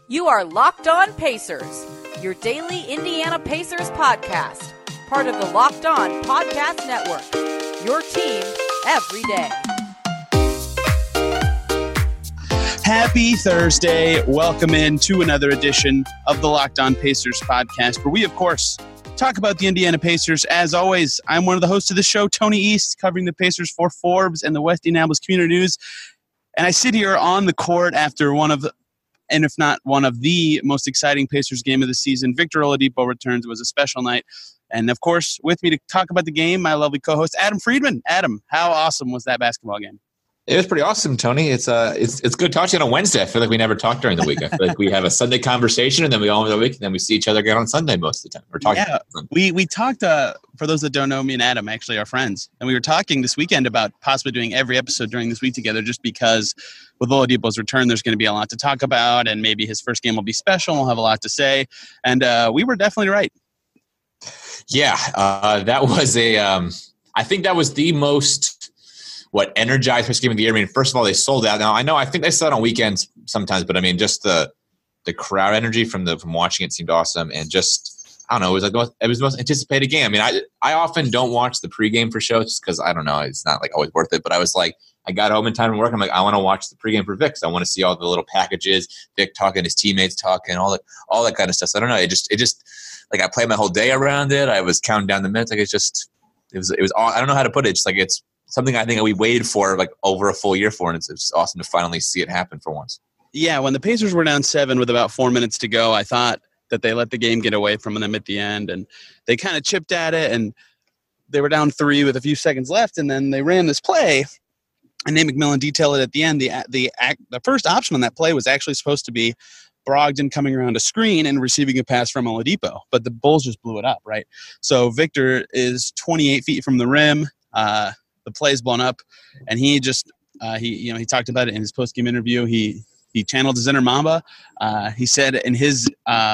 You are Locked On Pacers, your daily Indiana Pacers podcast, part of the Locked On Podcast Network, your team every day. Happy Thursday. Welcome in to another edition of the Locked On Pacers podcast, where we, of course, talk about the Indiana Pacers. As always, I'm one of the hosts of the show, Tony East, covering the Pacers for Forbes and the West Indianapolis Community News. And I sit here on the court after one of the, and if not one of the most exciting Pacers game of the season. Victor Oladipo returns. It was a special night. And, of course, with me to talk about the game, my lovely co-host, Adam Friedman. Adam, how awesome was that basketball game? It was pretty awesome, Tony. It's good talking on a Wednesday. I feel like we never talk during the week. I feel like we have a Sunday conversation, and then we all have the week, and then we see each other again on Sunday most of the time. We're talking. Yeah, we talked. For those that don't know, me and Adam actually are friends, and we were talking this weekend about possibly doing every episode during this week together, just because with Oladipo's return, there's going to be a lot to talk about, and maybe his first game will be special. We'll have a lot to say, and we were definitely right. Yeah, that was I think that was the most energized first game of the year. I mean, first of all, they sold out. Now, I think they sell it on weekends sometimes, but I mean, just the crowd energy from watching it seemed awesome, and just I don't know, it was the most anticipated game. I mean, I often don't watch the pregame for shows just because I don't know, it's not like always worth it. But I was like, I got home in time from work. I'm like, I want to watch the pregame for Vic. I want to see all the little packages, Vic talking, his teammates talking, all that kind of stuff. So I don't know. It just like I played my whole day around it. I was counting down the minutes. Like it was I don't know how to put it. Just like it's something I think we waited for like over a full year for, and it's just awesome to finally see it happen for once. Yeah, when the Pacers were down 7 with about 4 minutes to go, I thought that they let the game get away from them at the end, and they kind of chipped at it, and they were down 3 with a few seconds left, and then they ran this play, and Nate McMillan detailed it at the end. The first option on that play was actually supposed to be Brogdon coming around a screen and receiving a pass from Oladipo, but the Bulls just blew it up, right? So Victor is 28 feet from the rim. The play's blown up, and he just he talked about it in his post-game interview. He channeled his inner Mamba. He said in his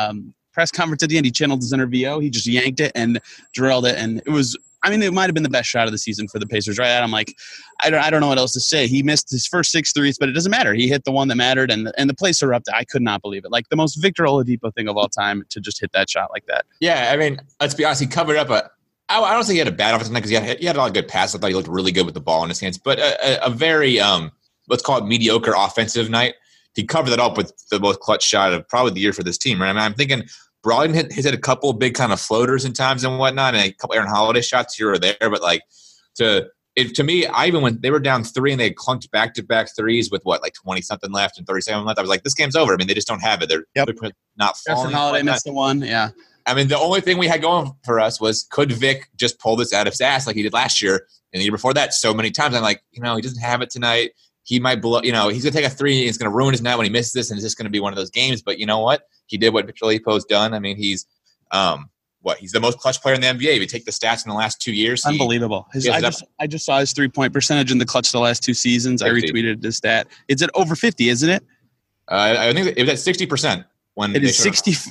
press conference at the end, he channeled his inner VO. He just yanked it and drilled it, and it was. I mean, it might have been the best shot of the season for the Pacers, right? I'm like, I don't know what else to say. He missed his first 6 threes, but it doesn't matter. He hit the one that mattered, and the place erupted. I could not believe it. Like the most Victor Oladipo thing of all time to just hit that shot like that. Yeah, I mean, let's be honest. He covered up I don't think he had a bad offensive night because he had a lot of good passes. I thought he looked really good with the ball in his hands. But a very, let's call it mediocre offensive night. He covered that up with the most clutch shot of probably the year for this team. Right? I mean, I'm thinking Brogdon has had a couple of big kind of floaters in times and whatnot, and a couple Aaron Holiday shots here or there. But like to me, even when they were down 3 and they clunked back-to-back threes with like 20-something left and 37 left, I was like, this game's over. I mean, they just don't have it. They're not falling. Aaron Holiday missed the one, yeah. I mean, the only thing we had going for us was could Vic just pull this out of his ass like he did last year and the year before that so many times. I'm like, he doesn't have it tonight. He might blow, he's going to take a 3 and it's going to ruin his night when he misses this, and it's just going to be one of those games. But you know what? He did what Victor Oladipo's done. I mean, he's he's the most clutch player in the NBA. If you take the stats in the last 2 years. Unbelievable. I just saw his 3-point percentage in the clutch the last 2 seasons. 50. I retweeted the stat. It's at over 50, isn't it? I think it was at 60%. It is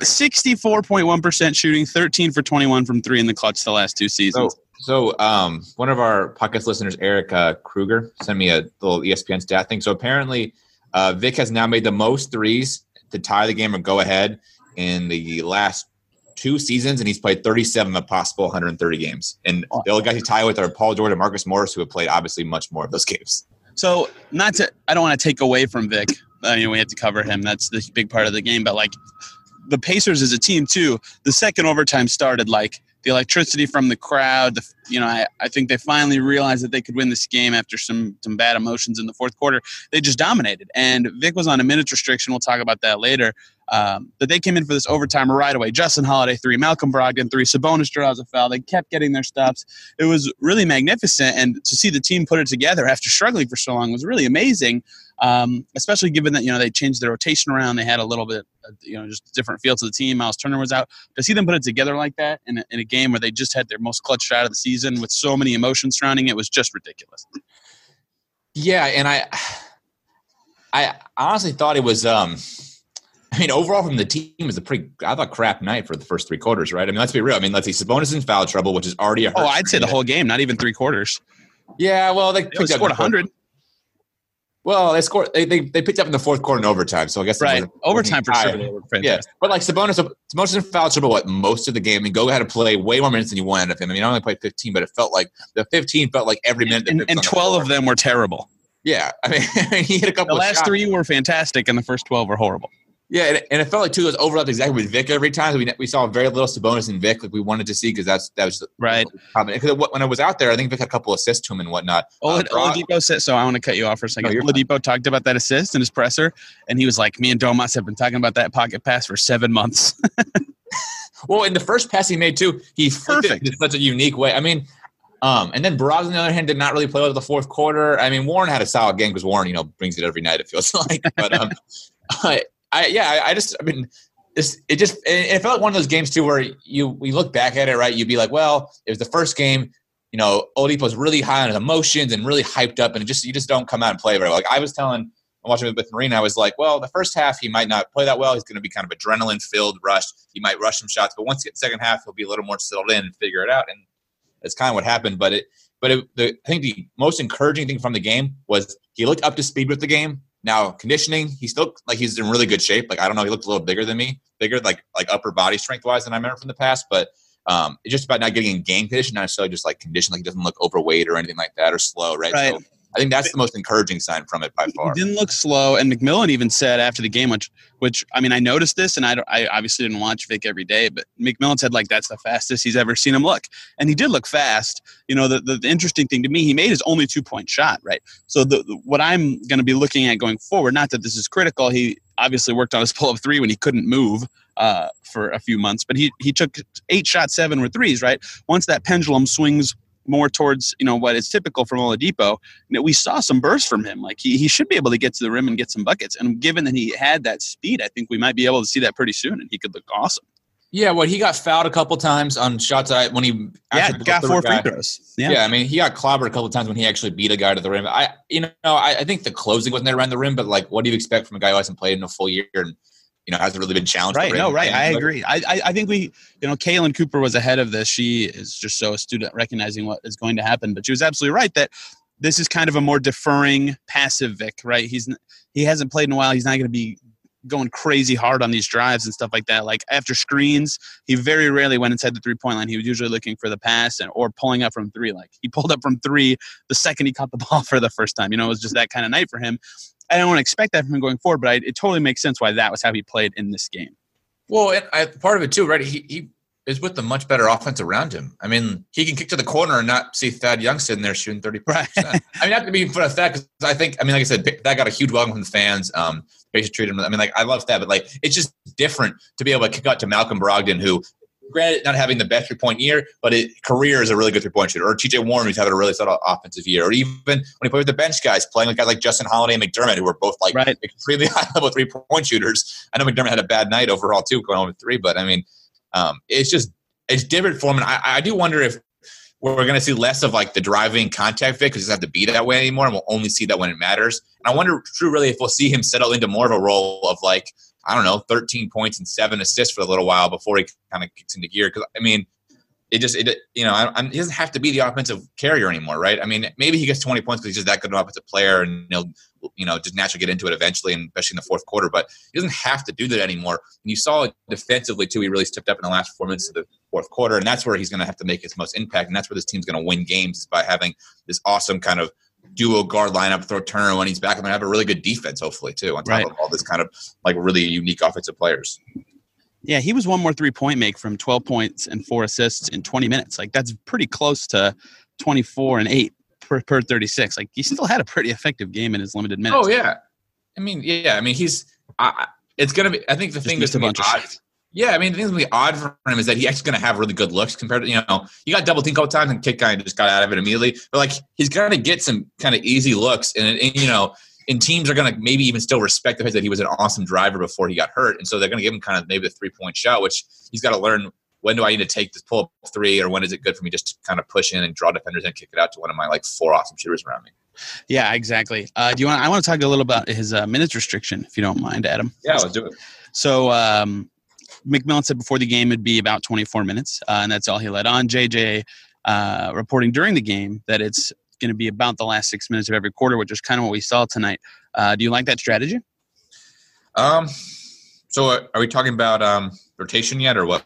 64.1% shooting, 13 for 21 from 3 in the clutch the last 2 seasons. So one of our podcast listeners, Eric Kruger, sent me a little ESPN stat thing. So apparently Vic has now made the most threes to tie the game or go ahead in the last 2 seasons, and he's played 37 of possible 130 games. And the only guys he tied with are Paul George and Marcus Morris, who have played obviously much more of those games. So I don't want to take away from Vic. I mean, we have to cover him. That's the big part of the game. But, like, the Pacers as a team, too, the second overtime started, like, the electricity from the crowd. I think they finally realized that they could win this game after some bad emotions in the fourth quarter. They just dominated. And Vic was on a minutes restriction. We'll talk about that later. But they came in for this overtime right away. Justin Holiday 3, Malcolm Brogdon 3, Sabonis draws a foul. They kept getting their stops. It was really magnificent. And to see the team put it together after struggling for so long was really amazing. Especially given that, they changed their rotation around. They had a little bit, just a different feel to the team. Miles Turner was out. To see them put it together like that in a game where they just had their most clutch shot of the season with so many emotions surrounding it was just ridiculous. Yeah, and I honestly thought it was overall from the team, it was a pretty, I thought, crap night for the first 3 quarters, right? I mean, let's be real. I mean, let's see, Sabonis in foul trouble, which is already a hurt. I'd say the whole game, not even 3 quarters. Yeah, well, they scored 100. Well, they scored. They picked up in the fourth quarter in overtime. So I guess right, overtime for sure. Yeah, but like Sabonis in foul trouble most of the game. I mean, Go had to play way more minutes than you wanted of him. I mean, I only played 15, but it felt like the 15 felt like every minute. And 12 of them were terrible. Yeah, I mean, he hit a couple. The last shots. 3 were fantastic, and the first 12 were horrible. Yeah, and it felt like, too, it was overlapped exactly with Vic every time. We saw very little Sabonis and Vic like we wanted to see because that was right. Because when I was out there, I think Vic had a couple assists to him and whatnot. Oladipo said, so I want to cut you off for a second. Oladipo talked about that assist in his presser, and he was like, me and Domas have been talking about that pocket pass for 7 months. Well, in the first pass he made, too, he flipped it in such a unique way. I mean, and then Brogdon, on the other hand, did not really play well in the fourth quarter. I mean, Warren had a solid game because Warren, brings it every night, it feels like. But it felt like one of those games too where we look back at it, right? You'd be like, well, it was the first game. Oladipo's really high on his emotions and really hyped up, and you just don't come out and play very well. Like I was I'm watching it with Marina. I was like, well, the first half he might not play that well. He's going to be kind of adrenaline filled, rush. He might rush some shots, but once you get the second half, he'll be a little more settled in and figure it out. And that's kind of what happened. But I think the most encouraging thing from the game was he looked up to speed with the game. Now, conditioning, he still he's in really good shape. Like I don't know, he looked a little bigger than me, like upper body strength wise than I remember from the past. But it's just about not getting in game condition, not necessarily just like condition. Like he doesn't look overweight or anything like that or slow, right? So I think that's the most encouraging sign from it by far. He didn't look slow, and McMillan even said after the game, which I mean, I noticed this, and I obviously didn't watch Vic every day, but McMillan said like that's the fastest he's ever seen him look, and he did look fast. The interesting thing to me, he made his only 2-point shot, right? So what I'm going to be looking at going forward, not that this is critical, he obviously worked on his pull-up three when he couldn't move for a few months, but he took 8 shots, 7 were threes, right? Once that pendulum swings more towards what is typical from Oladipo, we saw some bursts from him. Like he should be able to get to the rim and get some buckets. And given that he had that speed, I think we might be able to see that pretty soon, and he could look awesome. Yeah, he got fouled a couple times on shots when he got 4 free throws. Yeah, I mean he got clobbered a couple times when he actually beat a guy to the rim. I think the closing wasn't there around the rim, but like, what do you expect from a guy who hasn't played in a full year and hasn't really been challenged? Right. No, right. I agree. I think Kaylin Cooper was ahead of this. She is just so astute at recognizing what is going to happen. But she was absolutely right that this is kind of a more deferring, passive Vic, right? He hasn't played in a while. He's not going to be going crazy hard on these drives and stuff like that. Like after screens, he very rarely went inside the 3-point line. He was usually looking for the pass or pulling up from 3. Like he pulled up from 3 the second he caught the ball for the first time. It was just that kind of night for him. I don't want to expect that from him going forward, but it totally makes sense why that was how he played in this game. Well, and part of it too, right? He is with a much better offense around him. I mean, he can kick to the corner and not see Thad Young sitting there shooting 30%. Right. I mean, not to be for Thad, because I think, like I said, that got a huge welcome from the fans. They should treat him. I mean, like I love Thad, but it's just different to be able to kick out to Malcolm Brogdon, who, granted, not having the best 3-point year, but career is a really good 3-point shooter. Or T.J. Warren, who's having a really solid offensive year. Or even when he played with the bench guys, playing with guys like Justin Holiday and McDermott, who were both extremely high-level 3-point shooters. I know McDermott had a bad night overall too, going on with 3. But I mean, it's different for him. And I do wonder if we're going to see less of like the driving contact Vic because he doesn't have to be that way anymore, and we'll only see that when it matters. And I wonder, really, if we'll see him settle into more of a role of 13 points and 7 assists for a little while before he kind of kicks into gear. Because I mean, he doesn't have to be the offensive carrier anymore, right? I mean, maybe he gets 20 points because he's just that good of an offensive player, and he'll just naturally get into it eventually, and especially in the fourth quarter. But he doesn't have to do that anymore. And you saw it defensively too. He really stepped up in the last 4 minutes of the fourth quarter, and that's where he's going to have to make his most impact. And that's where this team's going to win games, is by having this awesome kind of duo guard lineup, throw Turner when he's back, and have a really good defense, hopefully too, on top of all this kind of really unique offensive players. Yeah, he was one more 3-point make from 12 points and 4 assists in 20 minutes. That's pretty close to 24 and 8 per 36. He still had a pretty effective game in his limited minutes. Oh yeah, I mean, he's. It's gonna be. I think the thing that's gonna be odd. Yeah, I mean, the thing that's gonna be odd for him is that he's actually gonna have really good looks compared to he got double teamed a couple times and kick guy just got out of it immediately. But he's gonna get some kind of easy looks, and teams are going to maybe even still respect the fact that he was an awesome driver before he got hurt. And so they're going to give him kind of maybe a 3-point shot, which he's got to learn, when do I need to take this pull-up 3, or when is it good for me just to kind of push in and draw defenders and kick it out to one of my 4 awesome shooters around me. Yeah, exactly. I want to talk a little about his minutes restriction, if you don't mind, Adam. Yeah, let's do it. So McMillan said before the game it'd be about 24 minutes, and that's all he let on. JJ reporting during the game that it's going to be about the last 6 minutes of every quarter, which is kind of what we saw tonight. Do you like that strategy? So are we talking about rotation yet, or what?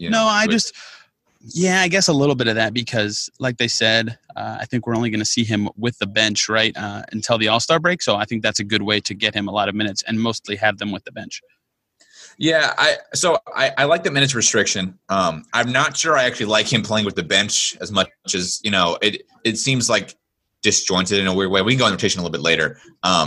I guess a little bit of that, because like they said, I think we're only going to see him with the bench, right, until the All-Star break. So I think that's a good way to get him a lot of minutes and mostly have them with the bench. Yeah, I like the minutes restriction. I'm not sure I actually like him playing with the bench as much as, it seems like disjointed in a weird way. We can go on rotation a little bit later.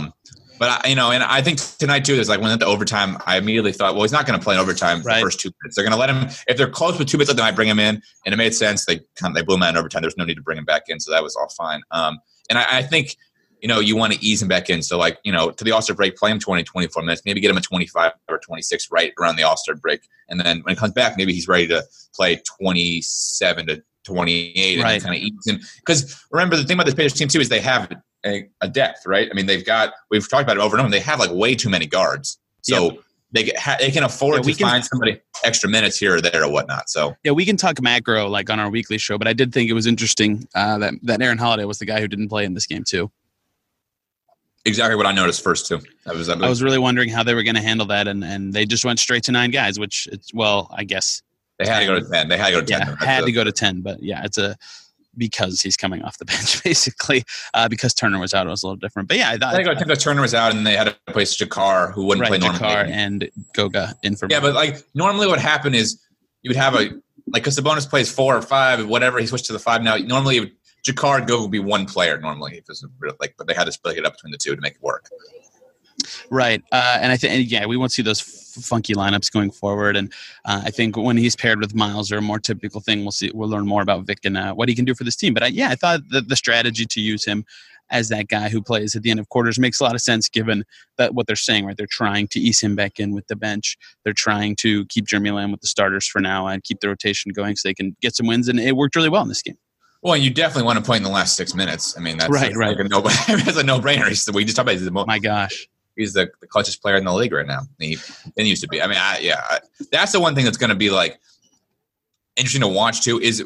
But and I think tonight too, there's like when at the overtime, I immediately thought, well, he's not going to play in overtime for the first 2 minutes. They're going to let him, if they're close with 2 minutes left, they might bring him in, and it made sense. They blew him out in overtime. There's no need to bring him back in, so that was all fine. And I think you want to ease him back in. So like to the All-Star break, play him 20, 24 minutes, maybe get him a 25 or 26 right around the All-Star break, and then when he comes back, maybe he's ready to play 27 to 28 and kind of ease him. Because remember, the thing about this Pacers team too is they have a depth, right? I mean, we've talked about it over and over. They have like way too many guards, so they can afford to find somebody extra minutes here or there or whatnot. So yeah, we can talk macro like on our weekly show, but I did think it was interesting that Aaron Holiday was the guy who didn't play in this game too. Exactly what I noticed first too. I was really wondering how they were going to handle that, and they just went straight to 9 guys, which I guess they had to go to 10. They had to go to 10. Yeah, had to go to 10, but yeah, because he's coming off the bench, basically. Because Turner was out, it was a little different. But yeah, I thought Turner was out, and they had to place Jakar, who wouldn't play normally. Jakar and Goga in for. Yeah, but like normally, what happened is you would have because Sabonis plays 4 or 5, whatever. He switched to the 5 now. Normally, Jakar and Goga would be one player normally, but they had to split it up between the two to make it work. Right. And I think, we won't see those funky lineups going forward. And I think when he's paired with Miles or a more typical thing, we'll learn more about Vic and what he can do for this team. But I thought that the strategy to use him as that guy who plays at the end of quarters makes a lot of sense, given that what they're saying, right? They're trying to ease him back in with the bench. They're trying to keep Jeremy Lamb with the starters for now and keep the rotation going so they can get some wins. And it worked really well in this game. Well, you definitely want to play in the last 6 minutes. I mean, that's right. Like that's a no-brainer. We just talked about my gosh. He's the clutchest player in the league right now. He used to be. I mean, that's the one thing that's going to be like interesting to watch too. Is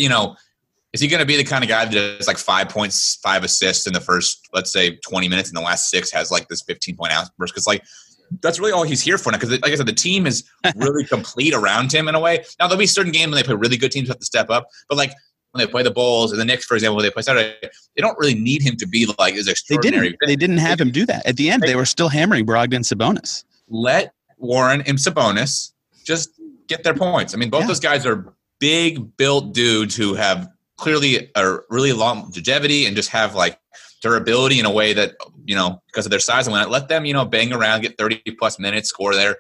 is he going to be the kind of guy that does like 5 points, 5 assists in the first, let's say, 20 minutes, and the last 6 has like this 15-point outburst? Because like that's really all he's here for now. Because like I said, the team is really complete around him in a way. Now there'll be certain games when they play really good teams who have to step up, but like when they play the Bulls or the Knicks, for example, when they play Saturday, they don't really need him to be like as extraordinary. They didn't have him do that. At the end, they were still hammering Brogdon and Sabonis. Let Warren and Sabonis just get their points. I mean, both those guys are big built dudes who have clearly a really long longevity and just have like durability in a way that, because of their size and whatnot, let them, bang around, get 30-plus minutes, score their,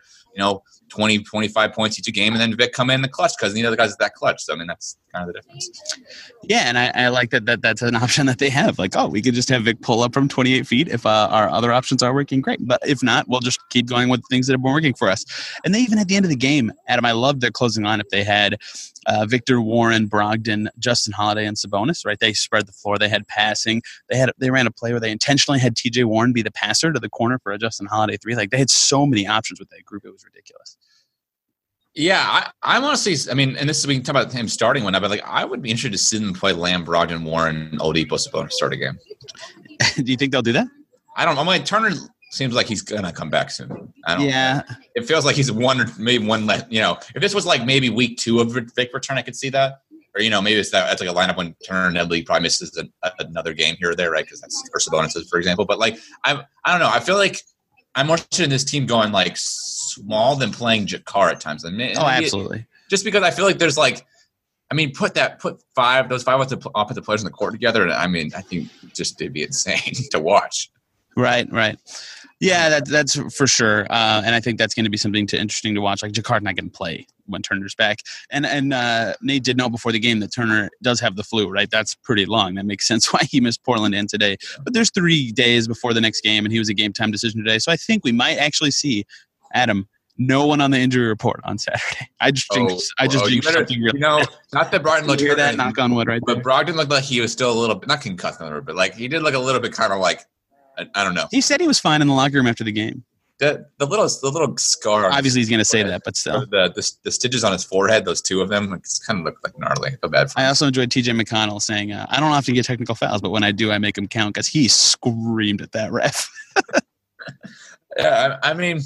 20, 25 points each game, and then Vic come in the clutch because the other guys is that clutch. So, I mean, that's kind of the difference. Yeah, and I like that's an option that they have. Like, we could just have Vic pull up from 28 feet if our other options are working great. But if not, we'll just keep going with things that have been working for us. And they even at the end of the game, Adam, I loved their closing lineup. They had Victor, Warren, Brogdon, Justin Holiday, and Sabonis, right? They spread the floor. They had passing. They ran a play where they intentionally had TJ Warren be the passer to the corner for a Justin Holiday 3. Like, they had so many options with that group. It was ridiculous. Yeah, I'm honestly, I mean, and this is, we can talk about him starting one, but like, I would be interested to see them play Lamb, Brogdon, Warren, Oladipo, Sabonis start a game. Do you think they'll do that? I don't know. I mean, Turner seems like he's going to come back soon. I don't know. It feels like he's maybe one less, if this was like maybe week 2 of Vic return, I could see that. Or, maybe that's like a lineup when Turner and Nedley probably misses another game here or there, right? Because that's for Sabonis, for example. But like, I don't know. I feel like I'm more interested in this team going like small than playing Jakar at times. Absolutely. Just because I feel like there's like, put those 5 offensive players on the court together. And I think just it'd be insane to watch. Right. Yeah, that's for sure. And I think that's going to be something interesting to watch. Like, Jakar's not going to play when Turner's back. And Nate did know before the game that Turner does have the flu, right? That's pretty long. That makes sense why he missed Portland and today. But there's 3 days before the next game, and he was a game-time decision today. So I think we might actually see, Adam, no one on the injury report on Saturday. I just jinxed something really bad. Not that Brogdon looked hurt. That knock on wood right there. But Brogdon looked like he was still a little bit, not concussed, but like he did look a little bit kind of like, I don't know. He said he was fine in the locker room after the game. the little scar. Obviously, he's going to say that, but still. The stitches on his forehead, those two of them, it's kind of look like gnarly. I feel bad for him. I also enjoyed TJ McConnell saying, I don't often get technical fouls, but when I do, I make them count, because he screamed at that ref. Yeah, I mean,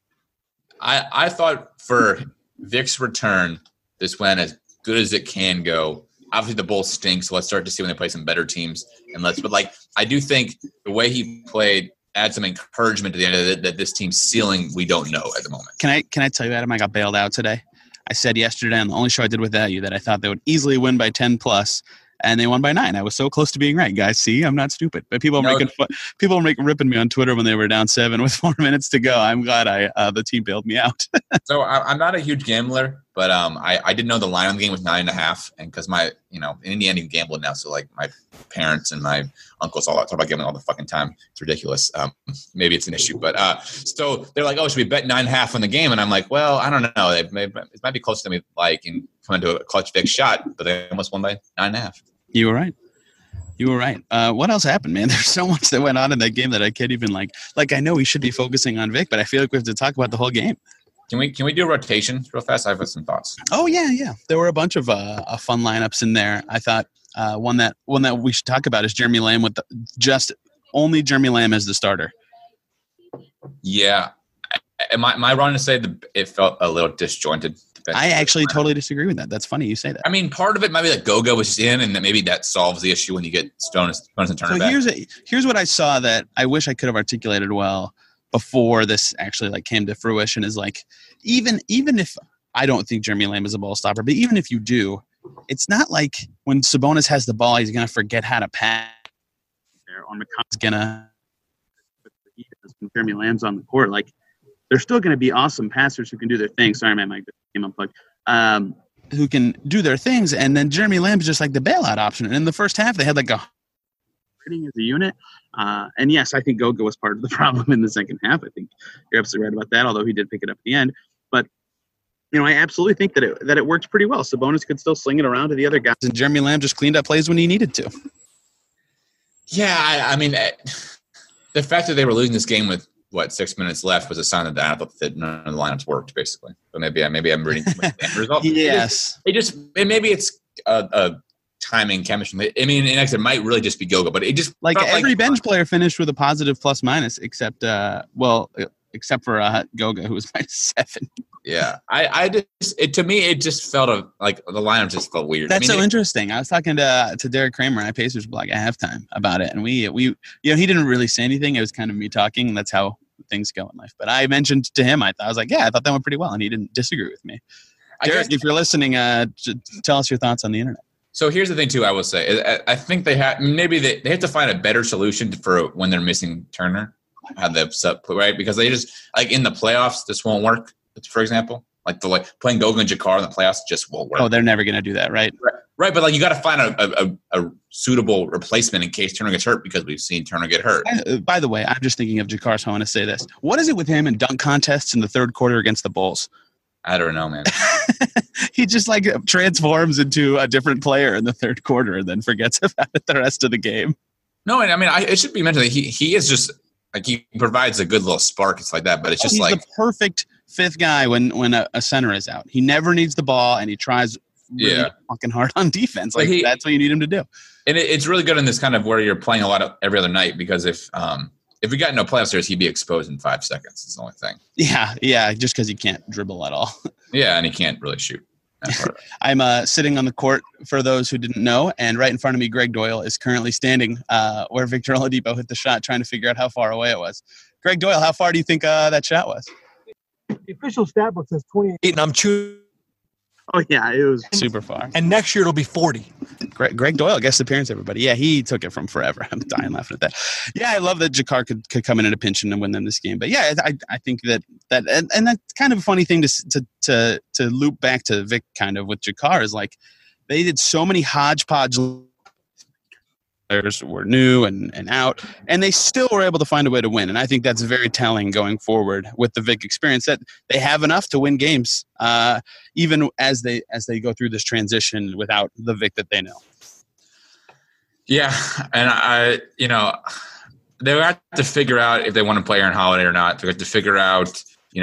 I thought for Vic's return, this went as good as it can go. Obviously, the Bulls stink, so let's start to see when they play some better teams. But I do think the way he played adds some encouragement to the end of it, that this team's ceiling we don't know at the moment. Can I tell you, Adam, I got bailed out today. I said yesterday on the only show I did without you that I thought they would easily win by 10 plus, and they won by 9. I was so close to being right, guys. See, I'm not stupid. But people were ripping me on Twitter when they were down 7 with 4 minutes to go. I'm glad the team bailed me out. So I'm not a huge gambler, but I did know the line on the game was 9.5, and because in Indiana you gamble now, so like my parents and my uncles all talk about gambling all the fucking time. It's ridiculous. Maybe it's an issue, but so they're like, oh, should we bet 9.5 on the game? And I'm like, well, I don't know. It might be closer than we like, and come into a clutch Vic shot, but they almost won by 9.5. You were right. What else happened, man? There's so much that went on in that game that I can't even like I know we should be focusing on Vic, but I feel like we have to talk about the whole game. Can we do a rotation real fast? I've got some thoughts. Oh yeah. There were a bunch of fun lineups in there. I thought one that we should talk about is Jeremy Lamb with only Jeremy Lamb as the starter. Yeah. Am I wrong to say that it felt a little disjointed? I actually totally disagree with that. That's funny you say that. I mean, part of it might be that Goga was in, and that maybe that solves the issue when you get Stones and Turner back. Here's what I saw that I wish I could have articulated well before this actually came to fruition is even if I don't think Jeremy Lamb is a ball stopper, but even if you do, it's not like when Sabonis has the ball, he's going to forget how to pass. Or McConnell's going to when Jeremy Lamb's on the court. They're still going to be awesome passers who can do their thing. Sorry, my mic came unplugged. Who can do their things, and then Jeremy Lamb is just like the bailout option. And in the first half, they had a rating as a unit. And yes, I think Goga was part of the problem in the second half. I think you're absolutely right about that, although he did pick it up at the end. But I absolutely think that it worked pretty well. Sabonis could still sling it around to the other guys, and Jeremy Lamb just cleaned up plays when he needed to. Yeah, I mean, the fact that they were losing this game with 6 minutes left was a sign that none of the lineups worked, basically. But maybe I'm reading too much the result. Yes. Maybe it's a timing chemistry. I mean, it might really just be Goga, but it just every bench player finished with a positive plus minus except for Goga, who was -7. Yeah, to me it just felt like the lineup just felt weird. That's so interesting. I was talking to Derek Kramer at Pacers Blog at halftime about it, and we he didn't really say anything. It was kind of me talking. And that's how things go in life. But I mentioned to him, I thought that went pretty well, and he didn't disagree with me. Derek, if you're listening, tell us your thoughts on the internet. So here's the thing, too. I will say, I think they have to find a better solution for when they're missing Turner. How they right, because they just in the playoffs this won't work. For example, playing Goga and Jakar in the playoffs just won't work. Oh, they're never going to do that, right? Right, but you got to find a suitable replacement in case Turner gets hurt, because we've seen Turner get hurt. By the way, I'm just thinking of Jakar, so I want to say this. What is it with him in dunk contests in the third quarter against the Bulls? I don't know, man. He just transforms into a different player in the third quarter and then forgets about it the rest of the game. No, and I mean, it should be mentioned that he is just he provides a good little spark. It's like that, but it's just he's the perfect fifth guy when a center is out. He never needs the ball, and he tries really fucking hard on defense. That's what you need him to do. And it's really good in this kind of where you're playing a lot of every other night, because if we got no playoff series, he'd be exposed in 5 seconds. That's the only thing. Yeah, just because he can't dribble at all. Yeah, and he can't really shoot. I'm sitting on the court, for those who didn't know, and right in front of me, Greg Doyle is currently standing where Victor Oladipo hit the shot, trying to figure out how far away it was. Greg Doyle, how far do you think that shot was? The official stat book says 28, and I'm chewing. Oh, yeah, it was super far. And next year it'll be 40. Greg Doyle, guest appearance, everybody. Yeah, he took it from forever. I'm dying laughing at that. Yeah, I love that Jakar could come in a pinch and win them this game. But yeah, I think that and that's kind of a funny thing to loop back to Vic kind of with Jakar is they did so many hodgepodge players were new and out, and they still were able to find a way to win. And I think that's very telling going forward with the Vic experience, that they have enough to win games, even as they go through this transition without the Vic that they know. Yeah, and they have to figure out if they want to play Aaron Holiday or not. They have to figure out,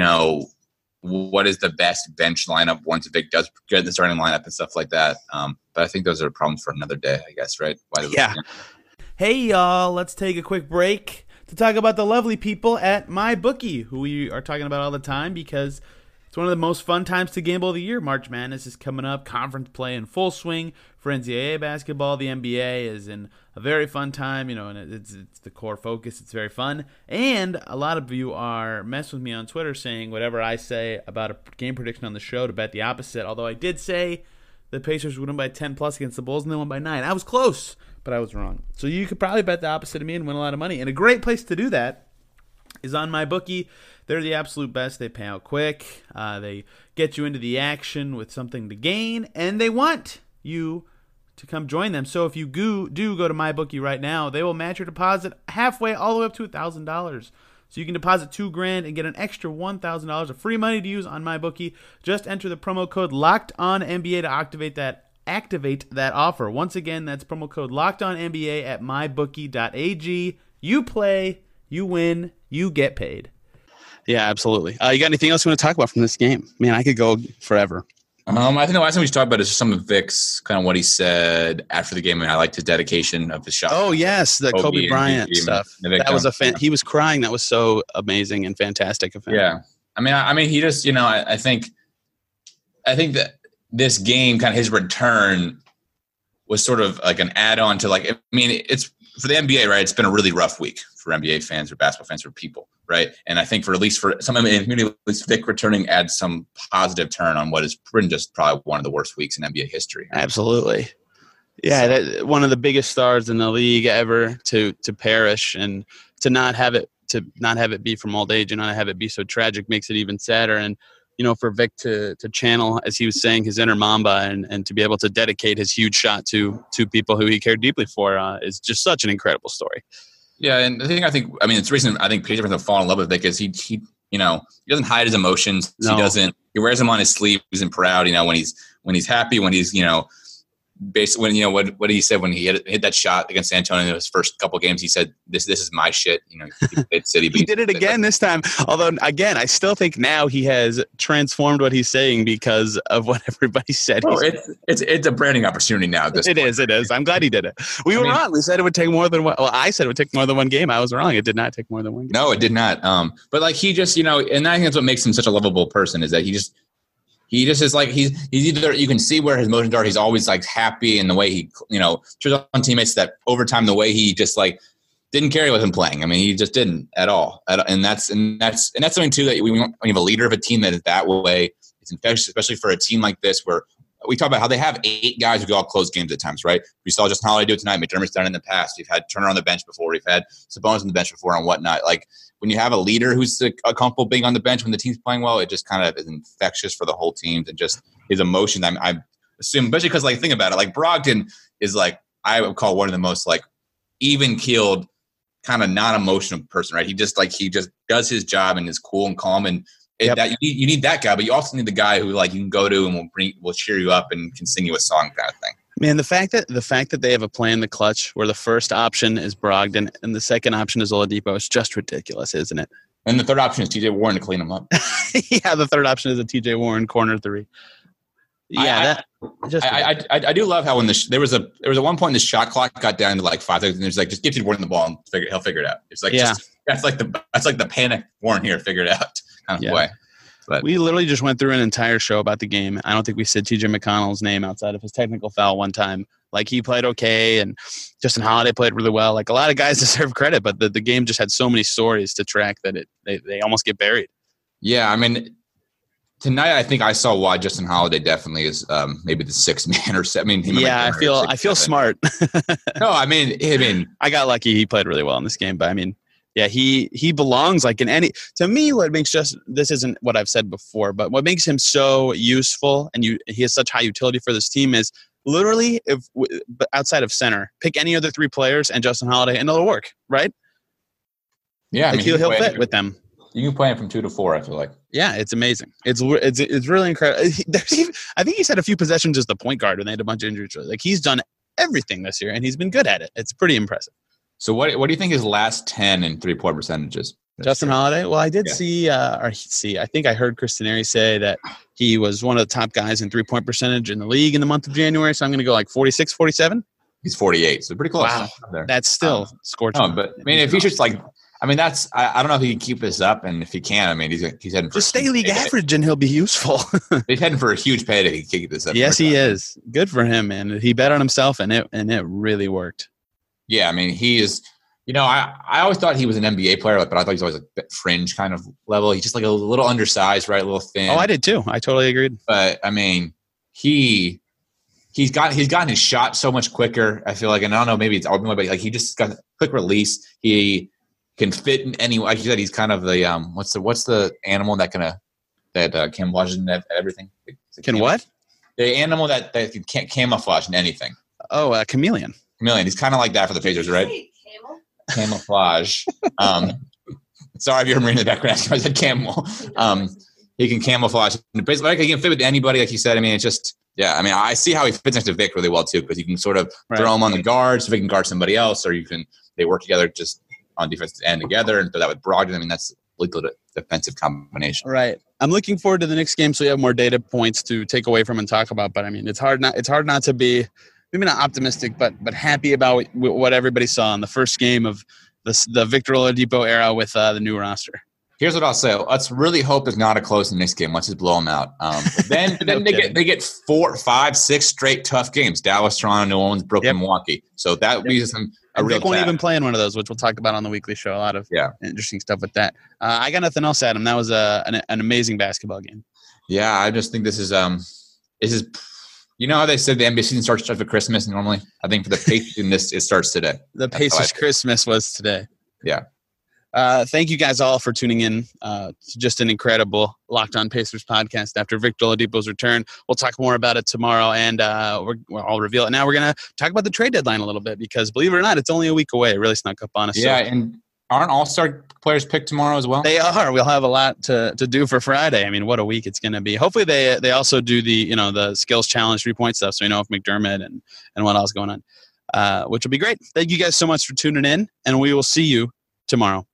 what is the best bench lineup once Vic does get the starting lineup and stuff like that. But I think those are problems for another day, I guess, right? Yeah. Hey, y'all, let's take a quick break to talk about the lovely people at MyBookie, who we are talking about all the time because it's one of the most fun times to gamble of the year. March Madness is coming up, conference play in full swing for NCAA basketball. The NBA is in a very fun time, and it's the core focus. It's very fun. And a lot of you are messing with me on Twitter saying whatever I say about a game prediction on the show to bet the opposite, although I did say the Pacers would win by 10 plus against the Bulls, and they won by 9. I was close, but I was wrong. So you could probably bet the opposite of me and win a lot of money. And a great place to do that is on MyBookie. They're the absolute best. They pay out quick. They get you into the action with something to gain, and they want you to come join them. So if you do go to MyBookie right now, they will match your deposit halfway all the way up to $1,000. So you can deposit $2,000 and get an extra $1,000 of free money to use on MyBookie. Just enter the promo code LOCKEDONNBA to activate that offer. Once again, that's promo code LOCKEDONNBA at mybookie.ag. You play, you win, you get paid. Yeah, absolutely. You got anything else you want to talk about from this game? Man, I could go forever. I think the last thing we should talk about is some of Vic's kind of what he said after the game. I liked his dedication of the shot. Oh yes, the Kobe Bryant stuff. That was he was crying. That was so amazing and fantastic of him. Yeah, I mean, he just, I think that this game, kind of his return, was sort of like an add-on to it's for the NBA, right? It's been a really rough week for NBA fans or basketball fans or people, right? And I think for some of the community, at least Vic returning adds some positive turn on what has been just probably one of the worst weeks in NBA history. Absolutely. Yeah, one of the biggest stars in the league ever to perish, and to not have it be from old age and not have it be so tragic makes it even sadder. And for Vic to channel, as he was saying, his inner Mamba and to be able to dedicate his huge shot to people who he cared deeply for is just such an incredible story. Yeah, and it's the reason I think Pacers have fallen in love with Vic is he doesn't hide his emotions. No. He wears them on his sleeve. He's proud, when he's happy, when he's, basically, what he said when he hit that shot against San Antonio in his first couple games, he said, "This is my shit." City. He did it again this time. Although, again, I still think now he has transformed what he's saying because of what everybody said. Oh, it's a branding opportunity now. It is. I'm glad he did it. We were wrong. We said it would take more than one. Well, I said it would take more than one game. I was wrong. It did not take more than one game. No, it did not. But he just, and I think that's what makes him such a lovable person is that he just is he's either, you can see where his emotions are. He's always happy in the way he, turns on teammates that over time, the way he just didn't care he wasn't playing. I mean, he just didn't at all. And that's something too, that when you have a leader of a team that is that way, it's infectious, especially for a team like this, where we talk about how they have 8 guys who go all close games at times, right? We saw Justin Holiday do it tonight. McDermott's done it in the past. We've had Turner on the bench before. We've had Sabonis on the bench before and whatnot. When you have a leader who's comfortable being on the bench when the team's playing well, it just kind of is infectious for the whole team, and just his emotions. I assume, especially because think about it, Brogdon is I would call one of the most even-keeled, kind of non-emotional person, right? He just does his job and is cool and calm, and that you need that guy, but you also need the guy who you can go to and will cheer you up and can sing you a song, kind of thing. Man, the fact that they have a play in the clutch where the first option is Brogdon and the second option is Oladipo is just ridiculous, isn't it? And the third option is TJ Warren to clean him up. Yeah, the third option is a TJ Warren corner 3. Yeah, I do love how when there was at one point the shot clock got down to 5 seconds, and there's just give TJ Warren the ball and he'll figure it out. It's that's the panic Warren here, figure it out kind of way. But we literally just went through an entire show about the game. I don't think we said TJ McConnell's name outside of his technical foul one time. He played okay, and Justin Holiday played really well. A lot of guys deserve credit, but the game just had so many stories to track that they almost get buried. Yeah, tonight I think I saw why Justin Holiday definitely is maybe the 6th man or 7. I feel smart. No, I got lucky. He played really well in this game, but yeah, he belongs in any. To me, what makes this isn't what I've said before, but what makes him so useful and he has such high utility for this team is literally if outside of center, pick any other 3 players and Justin Holiday, and it'll work, right? Yeah, he'll fit with them. You can play him from 2 to 4. I feel like. Yeah, it's amazing. It's really incredible. I think he's had a few possessions as the point guard when they had a bunch of injuries. He's done everything this year, and he's been good at it. It's pretty impressive. So what do you think his last 10 in 3-point percentages? Justin Holiday? Well, I did see, I think I heard Chris Denari say that he was one of the top guys in 3-point percentage in the league in the month of January. So I'm going to go like 46, 47. He's 48, so pretty close. Wow. That's still scorching. No, but I mean, if he's just like, I mean, that's, I don't know if he can keep this up. And if he can, I mean, he's heading for just stay league average and he'll be useful. He's heading for a huge payday. He can keep this up. Yes, he is. Good for him, man. He bet on himself and it really worked. Yeah. I mean, he is, I always thought he was an NBA player, but I thought he was always a bit fringe kind of level. He's just like a little undersized, right? A little thin. Oh, I did too. I totally agreed. But I mean, he's gotten his shot so much quicker. I feel like, and I don't know, maybe it's ultimately, but like he just got a quick release. He can fit in any. Like you said, he's kind of the what's the animal that camouflages in everything? Can what? The animal that can camouflage in anything. Oh, a chameleon. Chameleon. He's kind of like that for the Pacers, right? Camouflage. Sorry if you heard me in the background. I said camel. He can camouflage. Basically, like he can fit with anybody, like you said. I mean, it's just, yeah. I mean, I see how he fits next to Vic really well too, because you can sort of throw him on the guards, so Vic can guard somebody else, or they work together just on defense and together, and so that with Brogdon. I mean, that's a good defensive combination. Right. I'm looking forward to the next game, so we have more data points to take away from and talk about. But I mean, it's hard not to be. Maybe not optimistic, but happy about what everybody saw in the first game of the Victor Oladipo era with the new roster. Here's what I'll say: let's really hope it's not a close in the next game. Let's just blow them out. Then they get 4, 5, 6 straight tough games: Dallas, Toronto, New Orleans, Brooklyn, Milwaukee. So that would be a real. Vic won't even play in one of those, which we'll talk about on the weekly show. A lot of interesting stuff with that. I got nothing else, Adam. That was an amazing basketball game. Yeah, I just think this is. You know how they said the NBA season starts for Christmas normally? I think for the Pacers, it starts today. The Pacers Christmas was today. Yeah. Thank you guys all for tuning in to just an incredible Locked On Pacers podcast after Victor Oladipo's return. We'll talk more about it tomorrow, and I'll reveal it. Now we're going to talk about the trade deadline a little bit because, believe it or not, it's only a week away. It really snuck up on us. Yeah, and aren't all-star players picked tomorrow as well? They are. We'll have a lot to do for Friday. I mean, what a week it's going to be. Hopefully they also do the skills challenge 3-point stuff, so we know if McDermott and what else is going on, which will be great. Thank you guys so much for tuning in, and we will see you tomorrow.